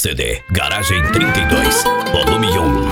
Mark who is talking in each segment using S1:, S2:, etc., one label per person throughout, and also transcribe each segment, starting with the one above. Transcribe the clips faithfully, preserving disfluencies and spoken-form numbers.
S1: C D Garagem trinta e dois, volume um.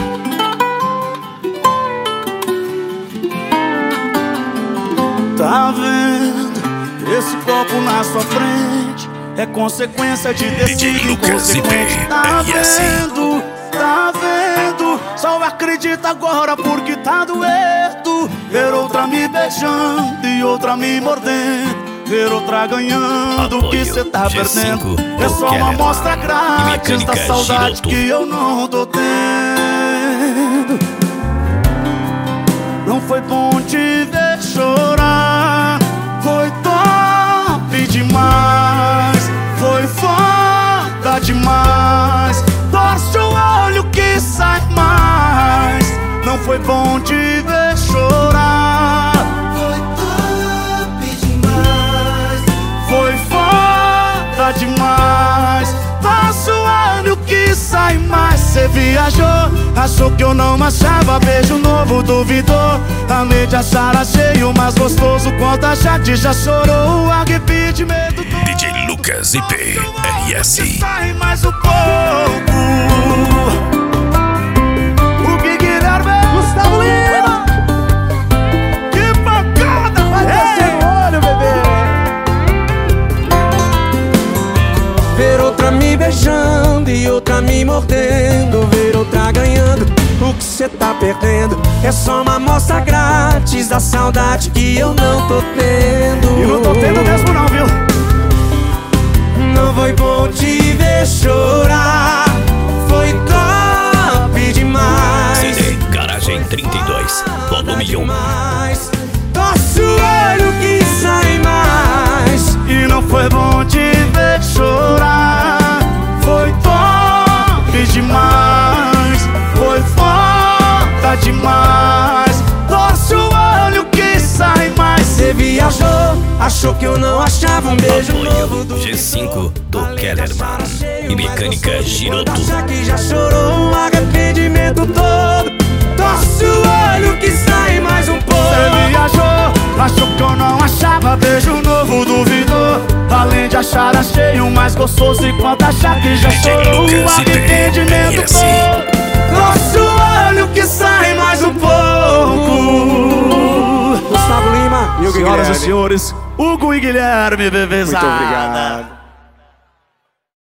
S2: Tá vendo? Esse copo na sua frente é consequência de ter sido inconsequente. Tá vendo? Tá vendo? Só acredita agora porque tá doendo. Ver outra me beijando e outra me mordendo. Ver outra ganhando o que cê tá perdendo. É só uma amostra grátis da saudade que eu não tô tendo. Não foi bom te ver chorar, foi top demais, foi foda demais. Torce o olho que sai mais. Não foi bom te ver chorar, foi top demais, foi foda demais. Torce o olho que sai mais. Cê viajou, achou que eu não achava. Beijo novo, duvidou. A mente achar achei o mais gostoso. Quando a gente já chorou, o arrependimento todo.
S1: D J Lucas I P R S.
S2: Sai mais um pouco. O Guilherme, Gustavo Lima. Que pancada! Vai descer o olho, bebê.
S3: Ver outra me beijando e outra me mordendo. Ver outra ganhando o que cê tá perdendo. É só uma amostra grátis da saudade que eu não tô tendo.
S2: E não tô tendo mesmo não, viu?
S3: Não foi bom te ver chorar, foi top demais.
S1: C D Garagem trinta e dois, volume um.
S3: Torce o olho que sai mais.
S2: E não foi bom te ver chorar, foi top demais, foi foda demais. Torce o olho que sai mais.
S3: Cê viajou, achou que eu não achava. Um beijo novo do
S1: G cinco do Kellerman e Mecânica Giroto.
S3: Já que já chorou, o arrependimento todo. Torce o olho que sai mais um pouco.
S2: Cê viajou, achou que eu não achava. Beijo novo, duvidou. Além de achar, achei o mais gostoso. Enquanto achar que já chorou, o arrependimento todo.
S3: Torce o olho que sai mais um pouco. Gustavo Lima e o
S2: Senhoras
S3: Guilherme.
S2: e senhores, Hugo e Guilherme, bebezada.
S3: Muito obrigado.